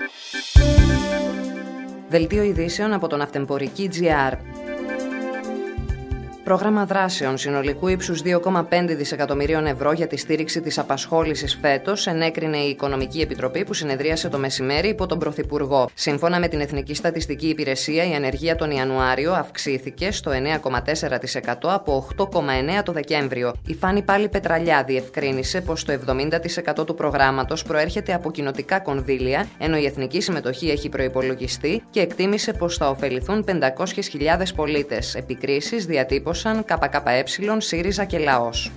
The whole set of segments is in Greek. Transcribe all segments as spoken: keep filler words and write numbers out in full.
Δελτίο ειδήσεων από τον Ναυτεμπορική τζι αρ. Πρόγραμμα δράσεων συνολικού ύψους δύο κόμμα πέντε δισεκατομμυρίων ευρώ για τη στήριξη της απασχόλησης φέτος ενέκρινε η Οικονομική Επιτροπή που συνεδρίασε το μεσημέρι υπό τον Πρωθυπουργό. Σύμφωνα με την Εθνική Στατιστική Υπηρεσία, η ανεργία τον Ιανουάριο αυξήθηκε στο εννέα κόμμα τέσσερα τοις εκατό από οκτώ κόμμα εννέα τοις εκατό το Δεκέμβριο. Η Φάνη Πάλι Πετραλιά διευκρίνησε πως το εβδομήντα τοις εκατό του προγράμματος προέρχεται από κοινοτικά κονδύλια, ενώ η εθνική συμμετοχή έχει προϋπολογιστεί και εκτίμησε πως θα ωφεληθούν πεντακόσιες χιλιάδες πολίτες. Επικρίσεις διατύπωσαν ΚΚΕ, ΣΥΡΙΖΑ και Λαός.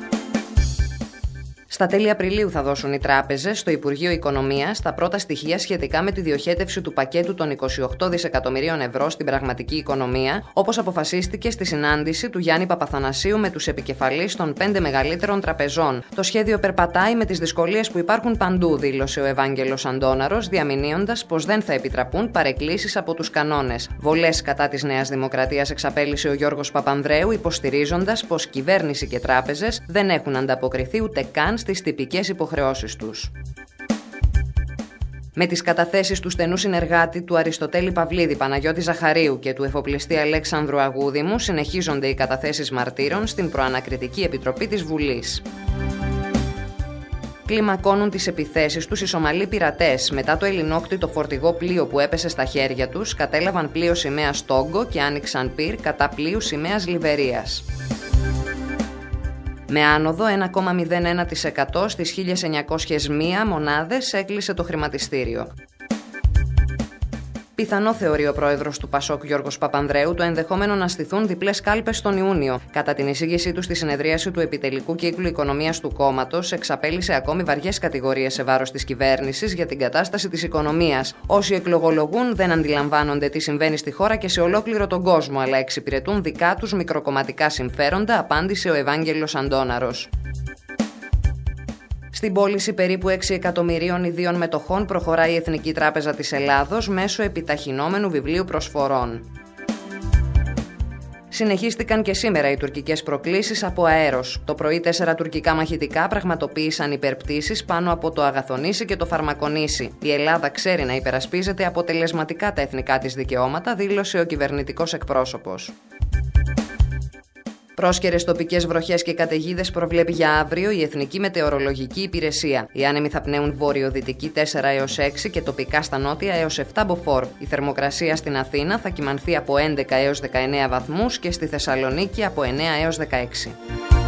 Στα τέλη Απριλίου θα δώσουν οι τράπεζες στο Υπουργείο Οικονομίας τα πρώτα στοιχεία σχετικά με τη διοχέτευση του πακέτου των είκοσι οκτώ δισεκατομμυρίων ευρώ στην πραγματική οικονομία, όπως αποφασίστηκε στη συνάντηση του Γιάννη Παπαθανασίου με τους επικεφαλείς των πέντε μεγαλύτερων τραπεζών. Το σχέδιο περπατάει με τις δυσκολίες που υπάρχουν παντού, δήλωσε ο Ευάγγελος Αντώναρος, διαμηνύοντας πως δεν θα επιτραπούν παρεκκλήσεις από τους κανόνες. Βολές κατά της Νέας Δημοκρατίας εξαπέλυσε ο Γιώργος Παπανδρέου, υποστηρίζοντας πως κυβέρνηση και τράπεζες δεν έχουν ανταποκριθεί ούτε καν στις τυπικές υποχρεώσεις τους. Με τις καταθέσεις του στενού συνεργάτη του Αριστοτέλη Παυλίδη Παναγιώτη Ζαχαρίου και του εφοπλιστή Αλέξανδρου Αγούδημου συνεχίζονται οι καταθέσεις μαρτύρων στην Προανακριτική Επιτροπή της Βουλής. Κλιμακώνουν τις επιθέσεις τους οι Σομαλοί πειρατές. Μετά το ελληνόκτητο φορτηγό πλοίο που έπεσε στα χέρια τους, κατέλαβαν πλοίο σημαίας Τόγκο και άνοιξαν πυρ κατά πλοίου σημαίας Λιβερίας. Με άνοδο ένα κόμμα μηδέν ένα τοις εκατό στις χίλια εννιακόσιες μία μονάδες έκλεισε το χρηματιστήριο. Πιθανό θεωρεί ο πρόεδρος του Πασόκ Γιώργος Παπανδρέου το ενδεχόμενο να στηθούν διπλές κάλπες τον Ιούνιο. Κατά την εισήγησή του στη συνεδρίαση του Επιτελικού Κύκλου Οικονομίας του κόμματος, εξαπέλυσε ακόμη βαριές κατηγορίες σε βάρος της κυβέρνησης για την κατάσταση της οικονομίας. Όσοι εκλογολογούν δεν αντιλαμβάνονται τι συμβαίνει στη χώρα και σε ολόκληρο τον κόσμο, αλλά εξυπηρετούν δικά τους μικροκομματικά συμφέροντα, απάντησε ο Ευάγγελος Αντώναρος. Στην πώληση περίπου έξι εκατομμυρίων ιδίων μετοχών προχωράει η Εθνική Τράπεζα της Ελλάδος μέσω επιταχυνόμενου βιβλίου προσφορών. Συνεχίστηκαν και σήμερα οι τουρκικές προκλήσεις από αέρος. Το πρωί τέσσερα τουρκικά μαχητικά πραγματοποίησαν υπερπτήσεις πάνω από το Αγαθονήσι και το Φαρμακονήσι. Η Ελλάδα ξέρει να υπερασπίζεται αποτελεσματικά τα εθνικά της δικαιώματα, δήλωσε ο κυβερνητικός εκπρόσωπος. Πρόσκαιρες τοπικές βροχές και καταιγίδες προβλέπει για αύριο η Εθνική Μετεωρολογική Υπηρεσία. Οι άνεμοι θα πνέουν βορειοδυτική τέσσερα έως έξι και τοπικά στα νότια έως επτά μποφόρ. Η θερμοκρασία στην Αθήνα θα κυμανθεί από έντεκα έως δεκαεννέα βαθμούς και στη Θεσσαλονίκη από εννέα έως δεκαέξι.